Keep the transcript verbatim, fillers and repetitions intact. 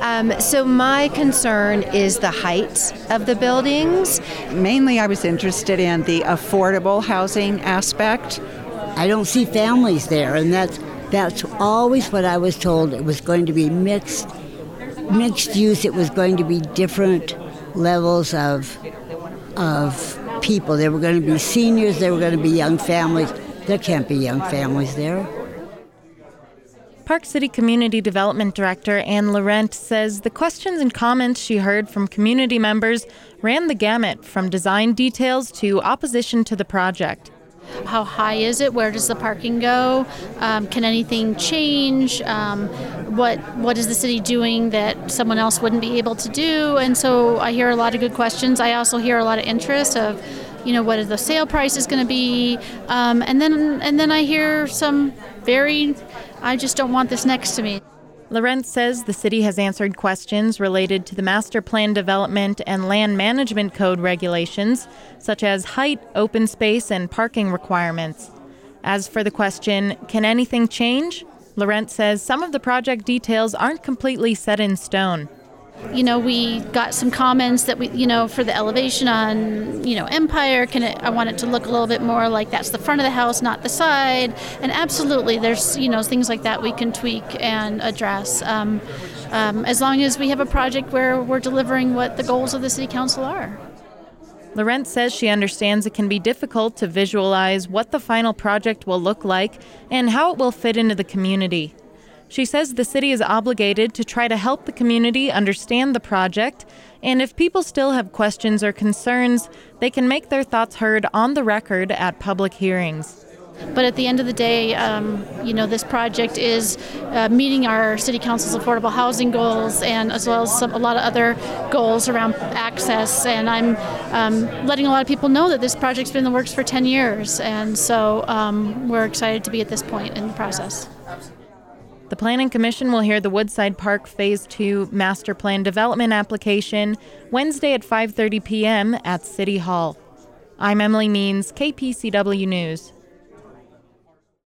Um, so my concern is the height of the buildings. Mainly I was interested in the affordable housing aspect. I don't see families there, and that's that's always what I was told. It was going to be mixed mixed use. It was going to be different levels of of people. There were going to be seniors, there were going to be young families. There can't be young families there. Park City Community Development Director Anne Laurent says the questions and comments she heard from community members ran the gamut from design details to opposition to the project. How high is it? Where does the parking go? Um, can anything change? Um, what what is the city doing that someone else wouldn't be able to do? And so I hear a lot of good questions. I also hear a lot of interest of, you know, what is the sale price is going to be? Um, and then and then I hear some very, I just don't want this next to me. Laurent says the city has answered questions related to the master plan development and land management code regulations, such as height, open space, and parking requirements. As for the question, can anything change? Laurent says some of the project details aren't completely set in stone. You know, we got some comments that we, you know, for the elevation on, you know, Empire, can it, I want it to look a little bit more like that's the front of the house, not the side. And absolutely, there's, you know, things like that we can tweak and address. Um, um, as long as we have a project where we're delivering what the goals of the city council are. Laurent says she understands it can be difficult to visualize what the final project will look like and how it will fit into the community. She says the city is obligated to try to help the community understand the project, and if people still have questions or concerns, they can make their thoughts heard on the record at public hearings. But at the end of the day, um, you know, this project is uh, meeting our city council's affordable housing goals, and as well as some, a lot of other goals around access. And I'm um, letting a lot of people know that this project's been in the works for ten years, and so um, we're excited to be at this point in the process. The Planning Commission will hear the Woodside Park Phase two Master Plan Development application Wednesday at five thirty p.m. at City Hall. I'm Emily Means, K P C W News.